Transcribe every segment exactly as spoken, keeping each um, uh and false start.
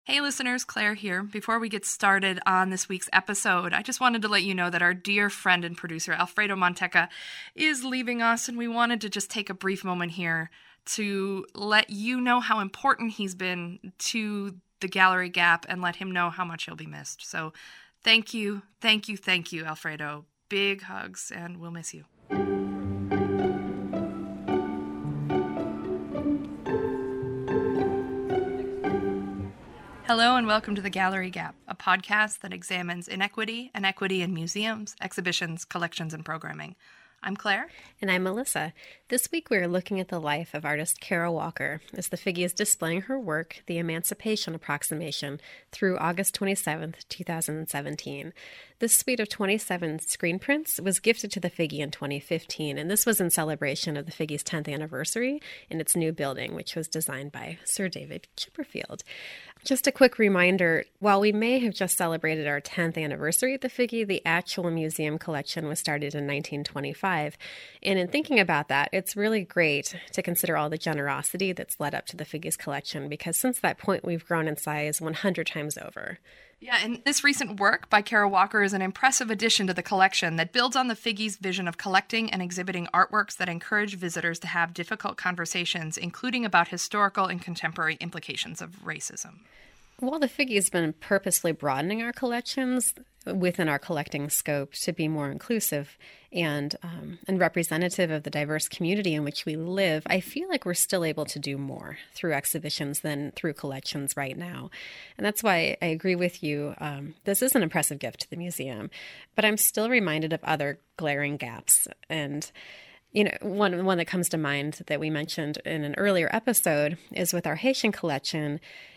Hey listeners, Claire here. Before we get started on this week's episode, I just wanted to let you know that our dear friend and producer, Alfredo Monteca, is leaving us, and we wanted to just take a brief moment here to let you know how important he's been to the Gallery Gap and let him know how much he'll be missed. So thank you, thank you, thank you, Alfredo. Big hugs, and we'll miss you. Hello and welcome to The Gallery Gap, a podcast that examines inequity and equity in museums, exhibitions, collections, and programming. I'm Claire. And I'm Melissa. This week we are looking at the life of artist Kara Walker as the Figge is displaying her work, The Emancipation Approximation, through August twenty-seventh, two thousand seventeen. This suite of twenty-seven screen prints was gifted to the Figge in twenty fifteen, and this was in celebration of the Figge's tenth anniversary in its new building, which was designed by Sir David Chipperfield. Just a quick reminder, while we may have just celebrated our tenth anniversary at the Figge, the actual museum collection was started in nineteen twenty-five. And in thinking about that, it's really great to consider all the generosity that's led up to the Figge's collection, because since that point, we've grown in size one hundred times over. Yeah, and this recent work by Kara Walker is an impressive addition to the collection that builds on the Figge's vision of collecting and exhibiting artworks that encourage visitors to have difficult conversations, including about historical and contemporary implications of racism. While the Figge has been purposely broadening our collections within our collecting scope to be more inclusive and um, and representative of the diverse community in which we live, I feel like we're still able to do more through exhibitions than through collections right now. And that's why I agree with you. Um, this is an impressive gift to the museum, but I'm still reminded of other glaring gaps. And You know, one one that comes to mind that we mentioned in an earlier episode is with our Haitian collection.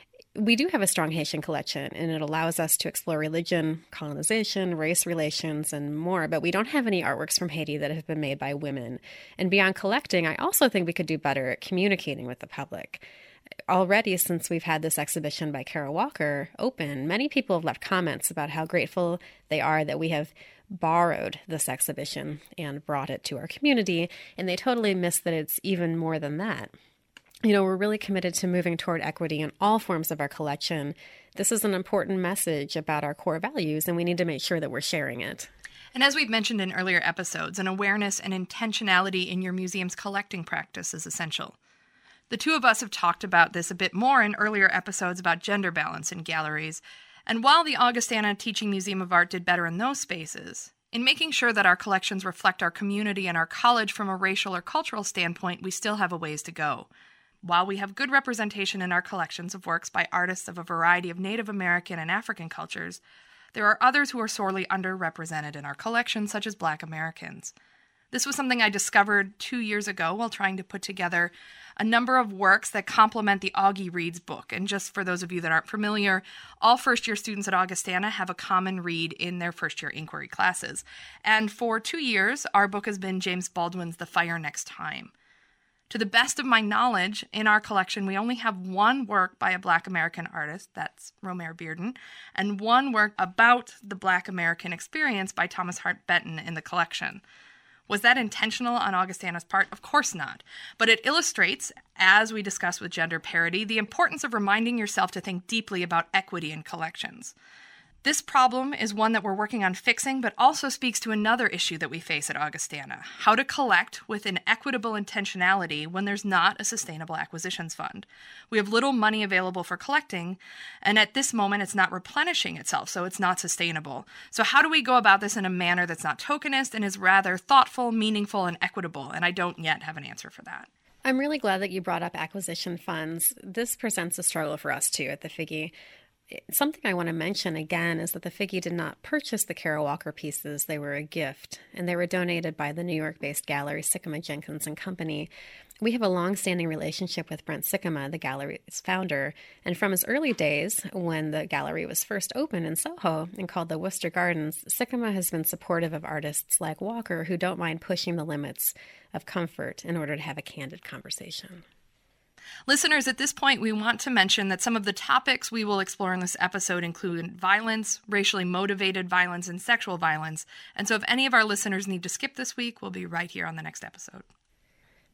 We do have a strong Haitian collection, and it allows us to explore religion, colonization, race relations, and more, but we don't have any artworks from Haiti that have been made by women. And beyond collecting, I also think we could do better at communicating with the public. Already, since we've had this exhibition by Kara Walker open, many people have left comments about how grateful they are that we have borrowed this exhibition and brought it to our community, and they totally miss that it's even more than that. You know, we're really committed to moving toward equity in all forms of our collection. This is an important message about our core values, and we need to make sure that we're sharing it. And as we've mentioned in earlier episodes, an awareness and intentionality in your museum's collecting practice is essential. The two of us have talked about this a bit more in earlier episodes about gender balance in galleries, and while the Augustana Teaching Museum of Art did better in those spaces, in making sure that our collections reflect our community and our college from a racial or cultural standpoint, we still have a ways to go. While we have good representation in our collections of works by artists of a variety of Native American and African cultures, there are others who are sorely underrepresented in our collection, such as Black Americans. This was something I discovered two years ago while trying to put together a number of works that complement the Augie Reads book. And just for those of you that aren't familiar, all first-year students at Augustana have a common read in their first-year inquiry classes. And for two years, our book has been James Baldwin's The Fire Next Time. To the best of my knowledge, in our collection, we only have one work by a Black American artist, that's Romare Bearden, and one work about the Black American experience by Thomas Hart Benton in the collection. Was that intentional on Augustana's part? Of course not. But it illustrates, as we discussed with gender parity, the importance of reminding yourself to think deeply about equity in collections. This problem is one that we're working on fixing, but also speaks to another issue that we face at Augustana: how to collect with an equitable intentionality when there's not a sustainable acquisitions fund. We have little money available for collecting, and at this moment it's not replenishing itself, so it's not sustainable. So how do we go about this in a manner that's not tokenist and is rather thoughtful, meaningful, and equitable? And I don't yet have an answer for that. I'm really glad that you brought up acquisition funds. This presents a struggle for us too at the Figge. Something I want to mention again is that the Figge did not purchase the Kara Walker pieces. They were a gift, and they were donated by the New York-based gallery Sikkema Jenkins and Company. We have a long-standing relationship with Brent Sikkema, the gallery's founder, and from his early days, when the gallery was first opened in Soho and called the Worcester Gardens, Sikkema has been supportive of artists like Walker who don't mind pushing the limits of comfort in order to have a candid conversation. Listeners, at this point, we want to mention that some of the topics we will explore in this episode include violence, racially motivated violence, and sexual violence. And so if any of our listeners need to skip this week, we'll be right here on the next episode.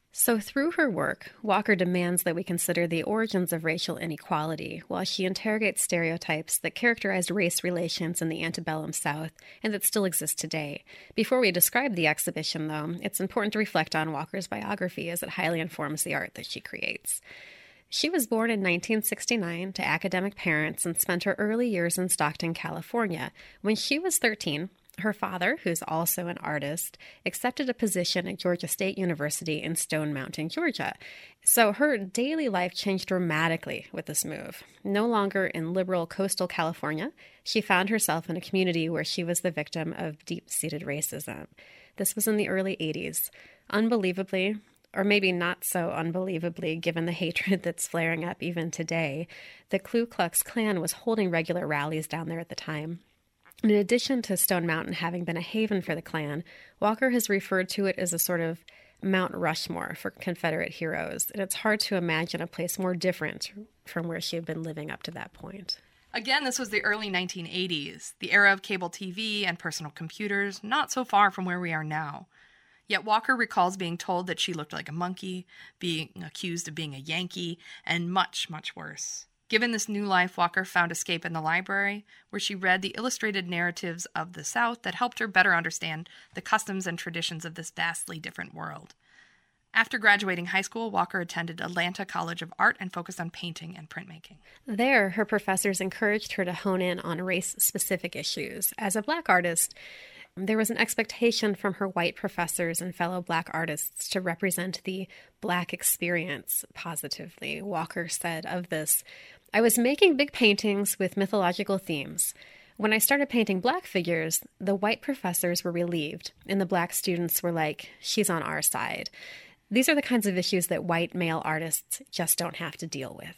So through her work, Walker demands that we consider the origins of racial inequality while she interrogates stereotypes that characterized race relations in the antebellum South and that still exist today. Before we describe the exhibition, though, it's important to reflect on Walker's biography as it highly informs the art that she creates. She was born in nineteen sixty-nine to academic parents and spent her early years in Stockton, California. When she was thirteen, her father, who's also an artist, accepted a position at Georgia State University in Stone Mountain, Georgia. So her daily life changed dramatically with this move. No longer in liberal coastal California, she found herself in a community where she was the victim of deep-seated racism. This was in the early eighties. Unbelievably, or maybe not so unbelievably given the hatred that's flaring up even today, the Ku Klux Klan was holding regular rallies down there at the time. In addition to Stone Mountain having been a haven for the Klan, Walker has referred to it as a sort of Mount Rushmore for Confederate heroes, and it's hard to imagine a place more different from where she had been living up to that point. Again, this was the early nineteen eighties, the era of cable T V and personal computers, not so far from where we are now. Yet Walker recalls being told that she looked like a monkey, being accused of being a Yankee, and much, much worse. Given this new life, Walker found escape in the library, where she read the illustrated narratives of the South that helped her better understand the customs and traditions of this vastly different world. After graduating high school, Walker attended Atlanta College of Art and focused on painting and printmaking. There, her professors encouraged her to hone in on race-specific issues. As a Black artist, there was an expectation from her white professors and fellow Black artists to represent the Black experience positively. Walker said of this, "I was making big paintings with mythological themes. When I started painting Black figures, the white professors were relieved, and the Black students were like, she's on our side." These are the kinds of issues that white male artists just don't have to deal with.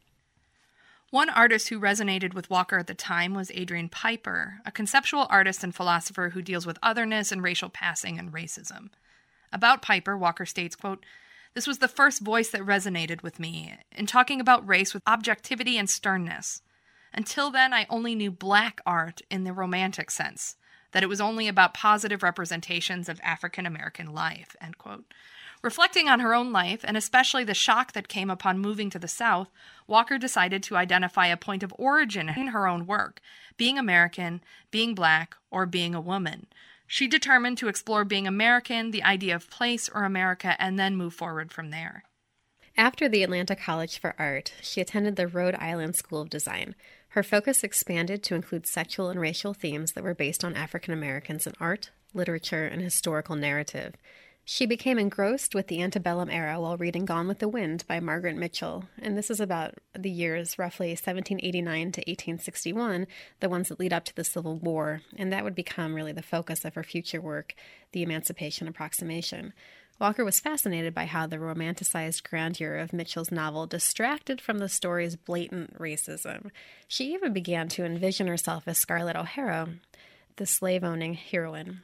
One artist who resonated with Walker at the time was Adrian Piper, a conceptual artist and philosopher who deals with otherness and racial passing and racism. About Piper, Walker states, quote, "This was the first voice that resonated with me in talking about race with objectivity and sternness. Until then, I only knew Black art in the romantic sense, that it was only about positive representations of African American life," end quote. Reflecting on her own life, and especially the shock that came upon moving to the South, Walker decided to identify a point of origin in her own work, being American, being Black, or being a woman. She determined to explore being American, the idea of place or America, and then move forward from there. After the Atlanta College for Art, she attended the Rhode Island School of Design. Her focus expanded to include sexual and racial themes that were based on African Americans in art, literature, and historical narrative. She became engrossed with the antebellum era while reading Gone with the Wind by Margaret Mitchell, and this is about the years roughly seventeen eighty-nine to eighteen sixty-one, the ones that lead up to the Civil War, and that would become really the focus of her future work, The Emancipation Approximation. Walker was fascinated by how the romanticized grandeur of Mitchell's novel distracted from the story's blatant racism. She even began to envision herself as Scarlett O'Hara, the slave-owning heroine.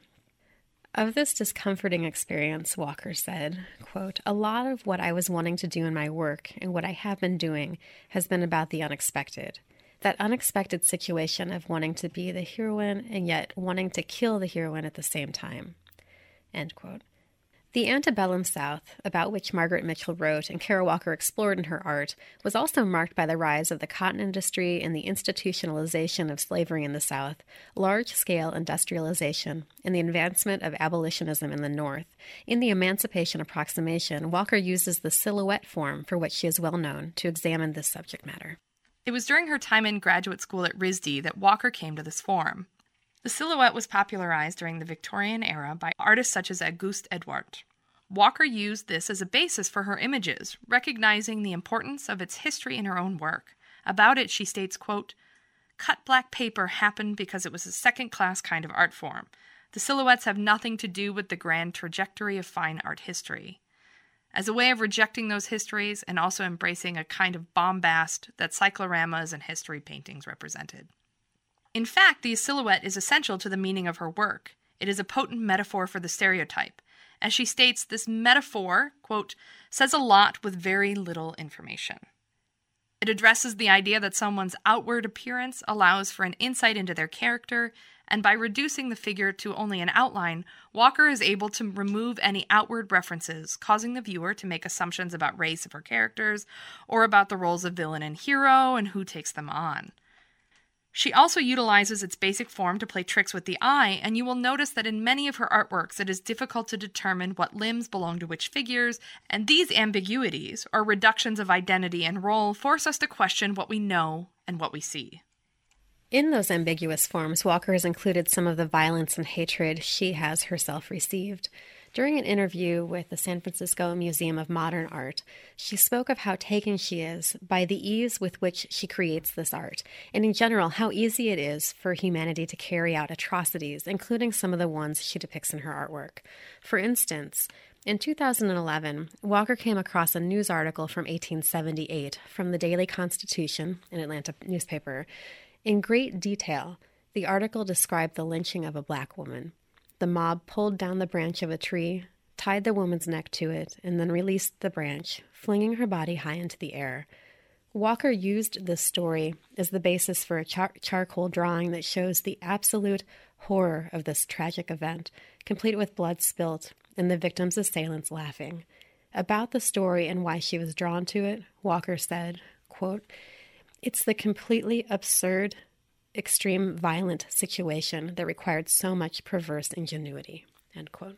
Of this discomforting experience, Walker said, quote, "A lot of what I was wanting to do in my work and what I have been doing has been about the unexpected. That unexpected situation of wanting to be the heroine and yet wanting to kill the heroine at the same time." End quote. The antebellum South, about which Margaret Mitchell wrote and Kara Walker explored in her art, was also marked by the rise of the cotton industry and the institutionalization of slavery in the South, large-scale industrialization, and the advancement of abolitionism in the North. In The Emancipation Approximation, Walker uses the silhouette form for which she is well known to examine this subject matter. It was during her time in graduate school at R I S D that Walker came to this form. The silhouette was popularized during the Victorian era by artists such as Auguste Edouard. Walker used this as a basis for her images, recognizing the importance of its history in her own work. About it, she states, quote, "Cut black paper happened because it was a second-class kind of art form. The silhouettes have nothing to do with the grand trajectory of fine art history." As a way of rejecting those histories and also embracing a kind of bombast that cycloramas and history paintings represented. In fact, the silhouette is essential to the meaning of her work. It is a potent metaphor for the stereotype. As she states, this metaphor, quote, "says a lot with very little information." It addresses the idea that someone's outward appearance allows for an insight into their character, and by reducing the figure to only an outline, Walker is able to remove any outward references, causing the viewer to make assumptions about race of her characters, or about the roles of villain and hero, and who takes them on. She also utilizes its basic form to play tricks with the eye, and you will notice that in many of her artworks it is difficult to determine what limbs belong to which figures, and these ambiguities, or reductions of identity and role, force us to question what we know and what we see. In those ambiguous forms, Walker has included some of the violence and hatred she has herself received. During an interview with the San Francisco Museum of Modern Art, she spoke of how taken she is by the ease with which she creates this art, and in general, how easy it is for humanity to carry out atrocities, including some of the ones she depicts in her artwork. For instance, in two thousand eleven, Walker came across a news article from eighteen seventy-eight from the Daily Constitution, an Atlanta newspaper. In great detail, the article described the lynching of a black woman. The mob pulled down the branch of a tree, tied the woman's neck to it, and then released the branch, flinging her body high into the air. Walker used this story as the basis for a char- charcoal drawing that shows the absolute horror of this tragic event, complete with blood spilt and the victim's assailants laughing. About the story and why she was drawn to it, Walker said, quote, "It's the completely absurd, extreme violent situation that required so much perverse ingenuity," end quote.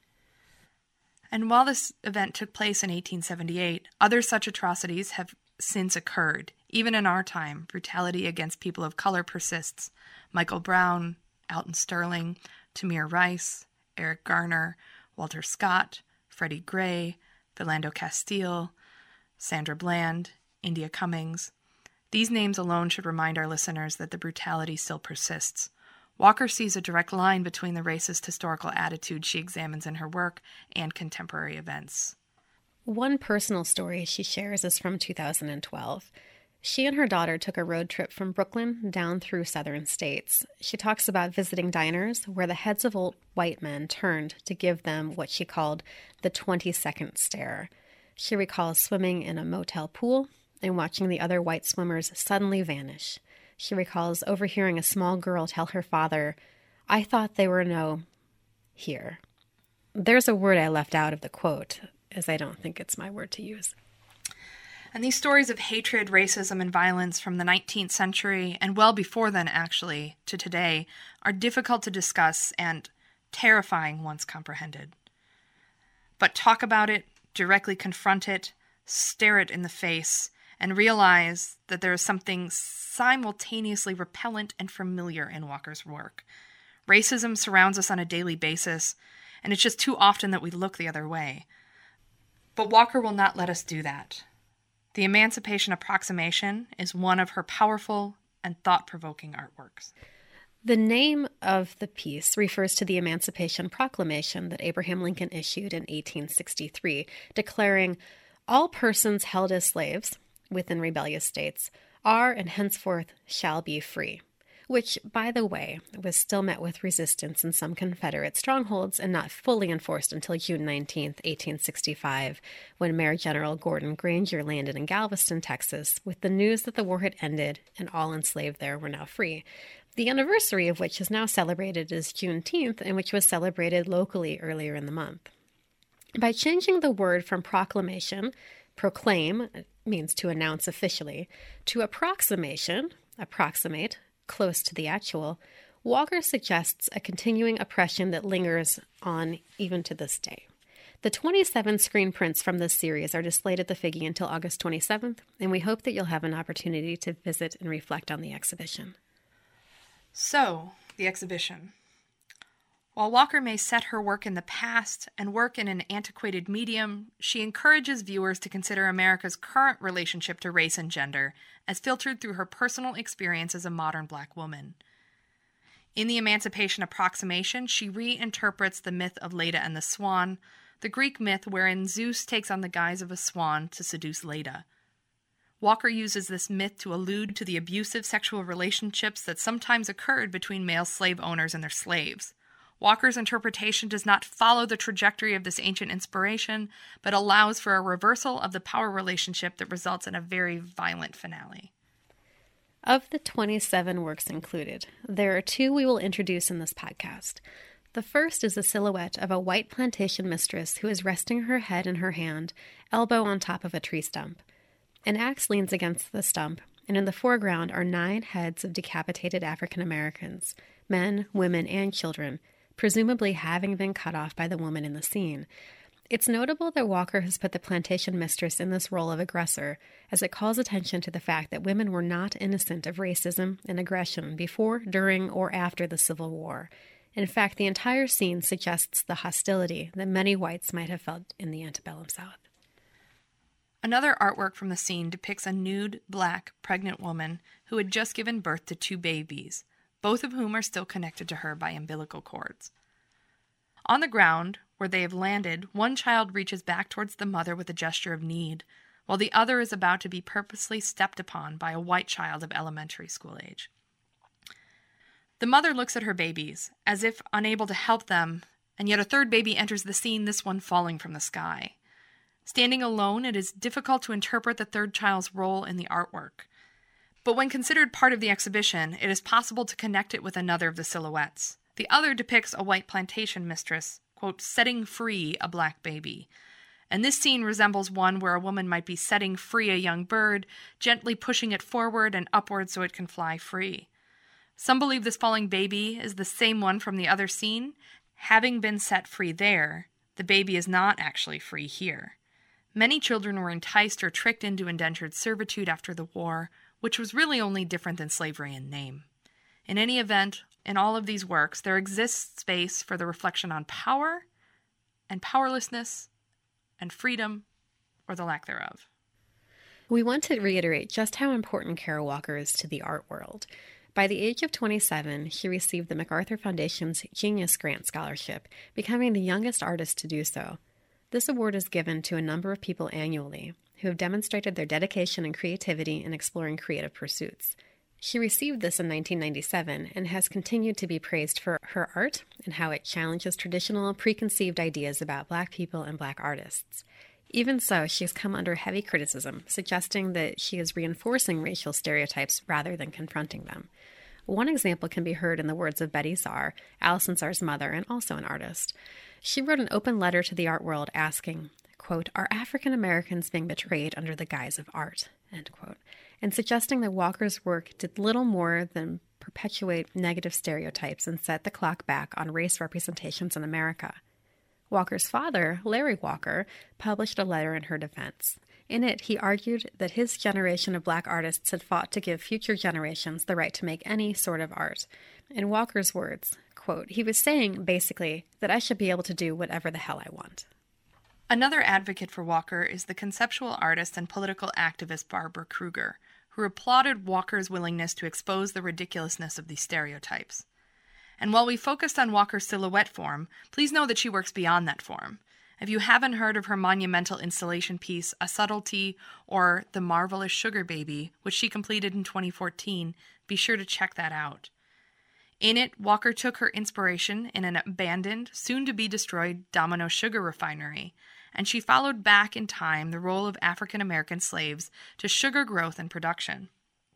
And while this event took place in eighteen seventy-eight, other such atrocities have since occurred. Even in our time, brutality against people of color persists. Michael Brown, Alton Sterling, Tamir Rice, Eric Garner, Walter Scott, Freddie Gray, Philando Castile, Sandra Bland, India Cummings. These names alone should remind our listeners that the brutality still persists. Walker sees a direct line between the racist historical attitude she examines in her work and contemporary events. One personal story she shares is from two thousand twelve. She and her daughter took a road trip from Brooklyn down through southern states. She talks about visiting diners where the heads of old white men turned to give them what she called the twenty-second stare. She recalls swimming in a motel pool and watching the other white swimmers suddenly vanish. She recalls overhearing a small girl tell her father, "I thought they were no here." There's a word I left out of the quote, as I don't think it's my word to use. And these stories of hatred, racism, and violence from the nineteenth century, and well before then actually, to today, are difficult to discuss and terrifying once comprehended. But talk about it, directly confront it, stare it in the face, and realize that there is something simultaneously repellent and familiar in Walker's work. Racism surrounds us on a daily basis, and it's just too often that we look the other way. But Walker will not let us do that. The Emancipation Approximation is one of her powerful and thought-provoking artworks. The name of the piece refers to the Emancipation Proclamation that Abraham Lincoln issued in eighteen sixty-three, declaring, "All persons held as slaves within rebellious states are and henceforth shall be free," which, by the way, was still met with resistance in some Confederate strongholds and not fully enforced until June nineteenth, eighteen sixty-five, when Mayor General Gordon Granger landed in Galveston, Texas, with the news that the war had ended and all enslaved there were now free. The anniversary of which is now celebrated as Juneteenth, and which was celebrated locally earlier in the month. By changing the word from proclamation, proclaim means to announce officially, to approximation, approximate, close to the actual, Walker suggests a continuing oppression that lingers on even to this day. The twenty-seven screen prints from this series are displayed at the Figge until August twenty-seventh, and we hope that you'll have an opportunity to visit and reflect on the exhibition. So, the exhibition. While Walker may set her work in the past and work in an antiquated medium, she encourages viewers to consider America's current relationship to race and gender as filtered through her personal experience as a modern Black woman. In the Emancipation Approximation, she reinterprets the myth of Leda and the Swan, the Greek myth wherein Zeus takes on the guise of a swan to seduce Leda. Walker uses this myth to allude to the abusive sexual relationships that sometimes occurred between male slave owners and their slaves. Walker's interpretation does not follow the trajectory of this ancient inspiration, but allows for a reversal of the power relationship that results in a very violent finale. Of the twenty-seven works included, there are two we will introduce in this podcast. The first is a silhouette of a white plantation mistress who is resting her head in her hand, elbow on top of a tree stump. An axe leans against the stump, and in the foreground are nine heads of decapitated African Americans, men, women, and children, presumably having been cut off by the woman in the scene. It's notable that Walker has put the plantation mistress in this role of aggressor, as it calls attention to the fact that women were not innocent of racism and aggression before, during, or after the Civil War. In fact, the entire scene suggests the hostility that many whites might have felt in the antebellum South. Another artwork from the scene depicts a nude, black, pregnant woman who had just given birth to two babies, both of whom are still connected to her by umbilical cords. On the ground, where they have landed, one child reaches back towards the mother with a gesture of need, while the other is about to be purposely stepped upon by a white child of elementary school age. The mother looks at her babies, as if unable to help them, and yet a third baby enters the scene, this one falling from the sky. Standing alone, it is difficult to interpret the third child's role in the artwork. But when considered part of the exhibition, it is possible to connect it with another of the silhouettes. The other depicts a white plantation mistress, quote, setting free a black baby. And this scene resembles one where a woman might be setting free a young bird, gently pushing it forward and upward so it can fly free. Some believe this falling baby is the same one from the other scene. Having been set free there, the baby is not actually free here. Many children were enticed or tricked into indentured servitude after the war, which was really only different than slavery in name. In any event, in all of these works, there exists space for the reflection on power and powerlessness and freedom, or the lack thereof. We want to reiterate just how important Kara Walker is to the art world. By the age of twenty-seven, she received the MacArthur Foundation's Genius Grant Scholarship, becoming the youngest artist to do so. This award is given to a number of people annually who have demonstrated their dedication and creativity in exploring creative pursuits. She received this in nineteen ninety-seven and has continued to be praised for her art and how it challenges traditional, preconceived ideas about Black people and Black artists. Even so, she has come under heavy criticism, suggesting that she is reinforcing racial stereotypes rather than confronting them. One example can be heard in the words of Betty Czar, Alison Czar's mother and also an artist. She wrote an open letter to the art world asking, quote, "Are African Americans being betrayed under the guise of art?" End quote, and suggesting that Walker's work did little more than perpetuate negative stereotypes and set the clock back on race representations in America. Walker's father, Larry Walker, published a letter in her defense. In it, he argued that his generation of Black artists had fought to give future generations the right to make any sort of art. In Walker's words, quote, he was saying, basically, that I should be able to do whatever the hell I want. Another advocate for Walker is the conceptual artist and political activist Barbara Kruger, who applauded Walker's willingness to expose the ridiculousness of these stereotypes. And while we focused on Walker's silhouette form, please know that she works beyond that form. If you haven't heard of her monumental installation piece, A Subtlety, or The Marvelous Sugar Baby, which she completed in twenty fourteen, be sure to check that out. In it, Walker took her inspiration in an abandoned, soon-to-be-destroyed Domino sugar refinery, and she followed back in time the role of African American slaves to sugar growth and production.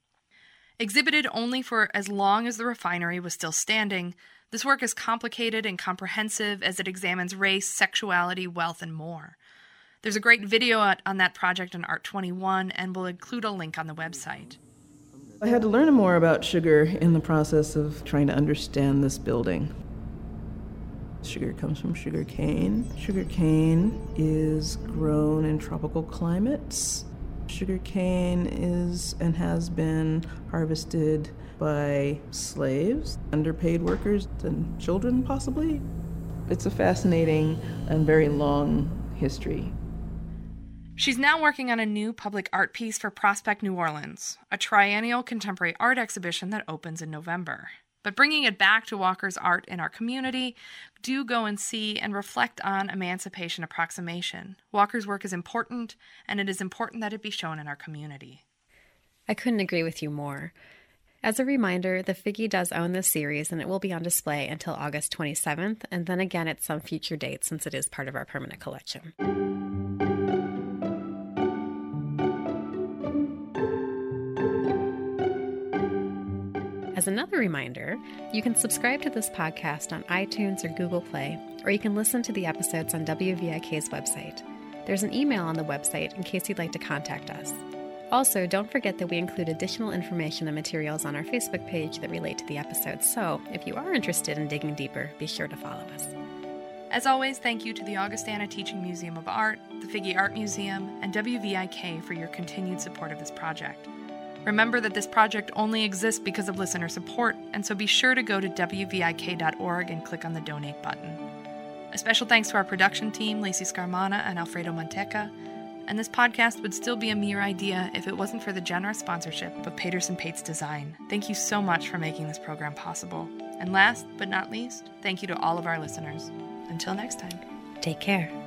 Exhibited only for as long as the refinery was still standing, this work is complicated and comprehensive as it examines race, sexuality, wealth, and more. There's a great video on that project on Art twenty-one, and we'll include a link on the website. I had to learn more about sugar in the process of trying to understand this building. Sugar comes from sugar cane. Sugar cane is grown in tropical climates. Sugar cane is and has been harvested by slaves, underpaid workers, and children possibly. It's a fascinating and very long history. She's now working on a new public art piece for Prospect New Orleans, a triennial contemporary art exhibition that opens in November. But bringing it back to Walker's art in our community, do go and see and reflect on Emancipation Approximation. Walker's work is important, and it is important that it be shown in our community. I couldn't agree with you more. As a reminder, the Figge does own this series, and it will be on display until August twenty-seventh, and then again at some future date since it is part of our permanent collection. As another reminder, you can subscribe to this podcast on iTunes or Google Play, or you can listen to the episodes on W V I K's website. There's an email on the website in case you'd like to contact us. Also, don't forget that we include additional information and materials on our Facebook page that relate to the episodes, so if you are interested in digging deeper, be sure to follow us. As always, thank you to the Augustana Teaching Museum of Art, the Figge Art Museum, and W V I K for your continued support of this project. Remember that this project only exists because of listener support, and so be sure to go to W V I K dot org and click on the donate button. A special thanks to our production team, Lacey Scarmana and Alfredo Monteca, and this podcast would still be a mere idea if it wasn't for the generous sponsorship of Paterson Pates Design. Thank you so much for making this program possible. And last but not least, thank you to all of our listeners. Until next time. Take care.